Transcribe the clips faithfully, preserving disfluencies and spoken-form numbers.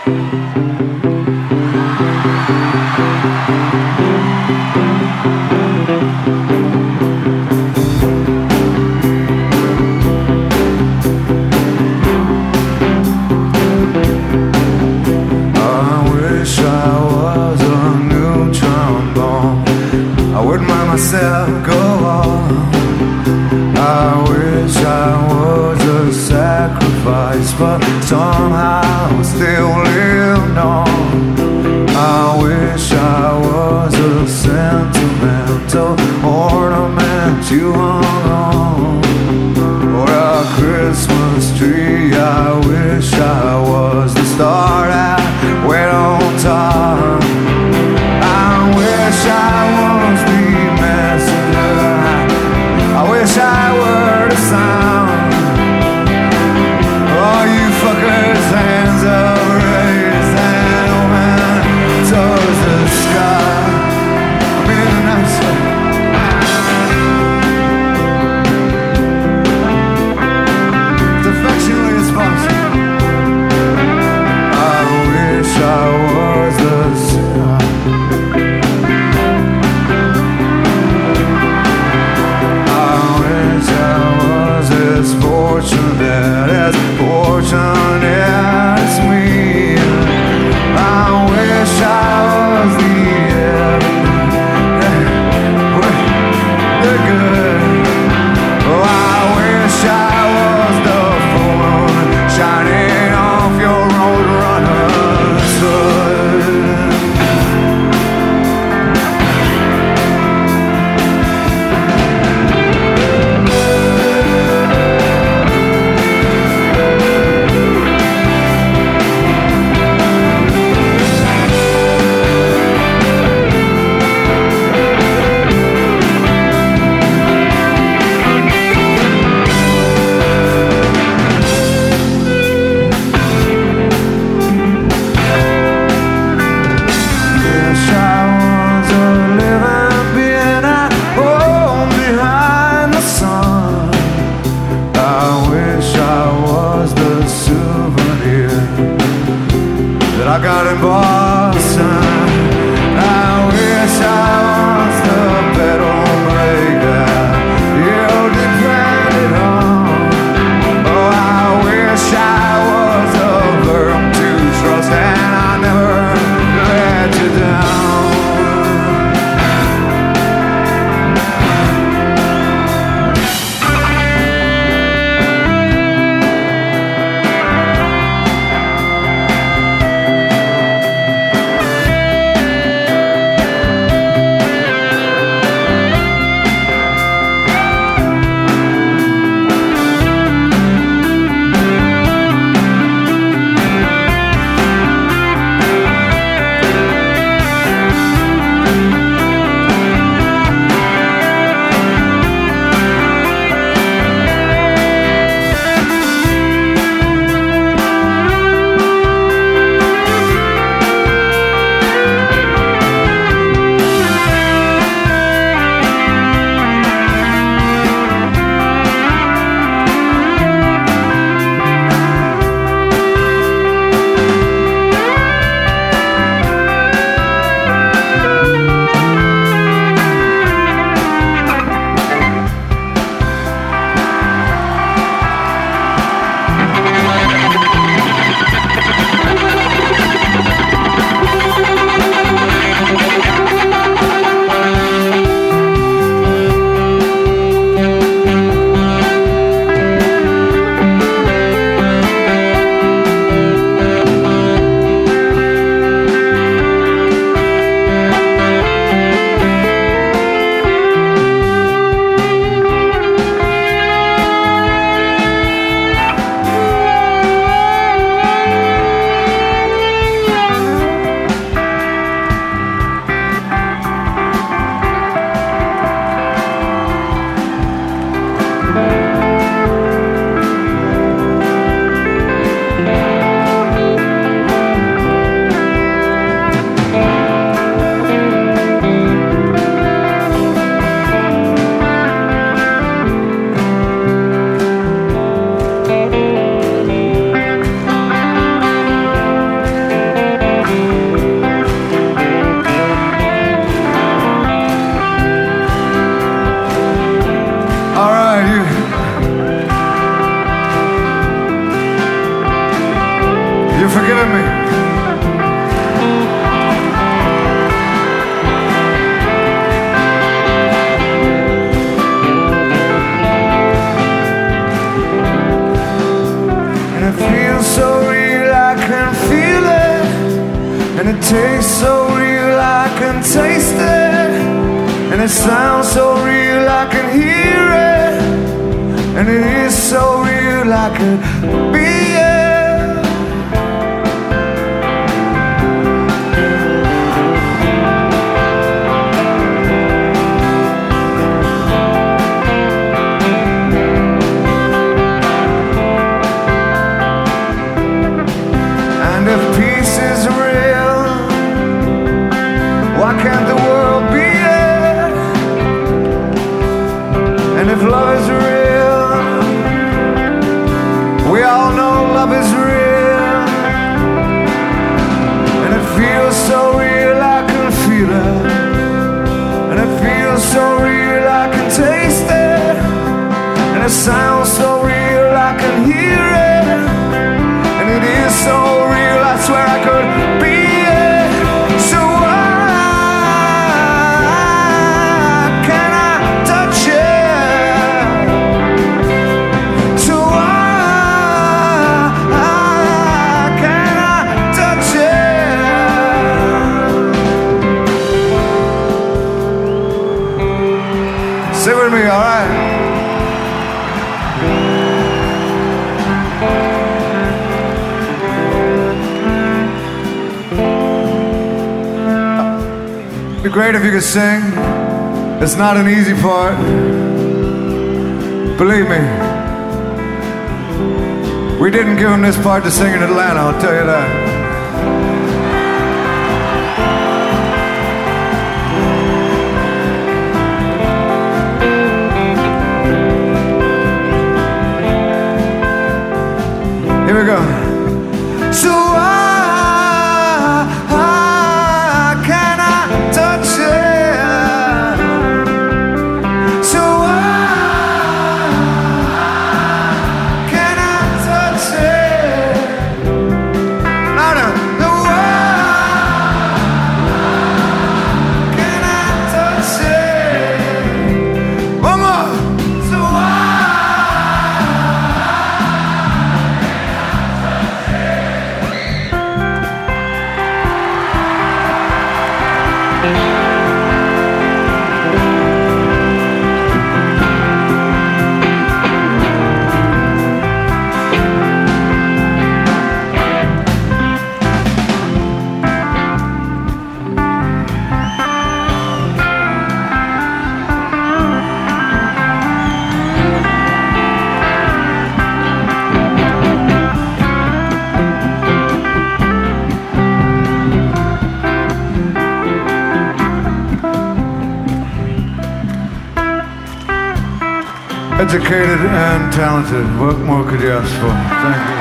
myself go on. I wish I was a sacrifice, but somehow I still lived on. I wish I was a sentimental ornament you hung on. Or a Christmas tree, I wish I was the star that went on top. I wish I was the messenger, I wish I were the sound. All you fuckers, hands up, raise and open towards the sky. I'm in the night sky. As affectionately as possible. I wish I was the sky. As fortunate as fortunate as me. I wish I was the evidence, the good. Oh, I wish I was the full moon shining off your roadrunner's hood. I got in Boston. I wish I was the pedal brake that you depended on. Oh, I wish I was a verb to trust and I never let you down. with me. And it feels so real, I can feel it. And it tastes so real, I can taste it. And it sounds so real, I can hear it. And it is so real, I could be it. And if peace is real, why can't the world be it? And if love is real, we all know love is real. And it feels so real, I can feel it. And it feels so real, I can taste it. And it sounds so real, I can hear it. And it is so real, I swear I could be it. So why can I touch it? So why can I touch it? Sing with me, all right? It'd be great if you could sing. It's not an easy part. Believe me. We didn't give him this part to sing in Atlanta, I'll tell you that. Here we go. So why can I touch it? So why can I touch it? No, no, no, why can I touch it? One more. So why? Educated and talented. What more could you ask for? Thank you.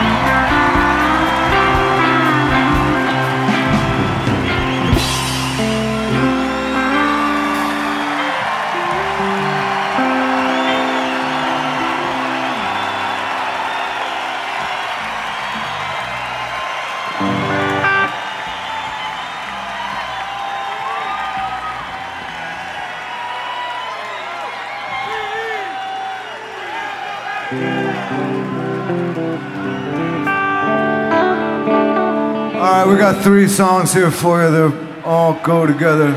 All right, we got three songs here for you that all go together.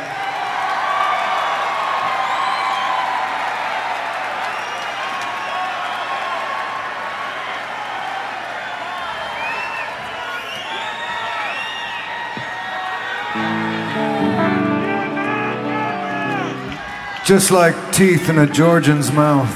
Just like teeth in a Georgian's mouth.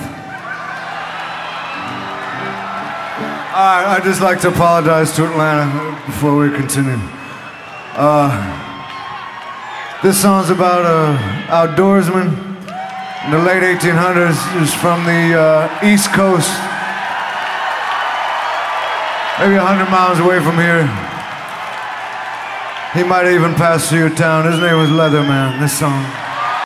All right, I'd just like to apologize to Atlanta before we continue. Uh, this song's about an outdoorsman in the late eighteen hundreds. He's from the uh, East Coast, maybe a hundred miles away from here. He might have even passed through your town. His name was Leatherman. This song.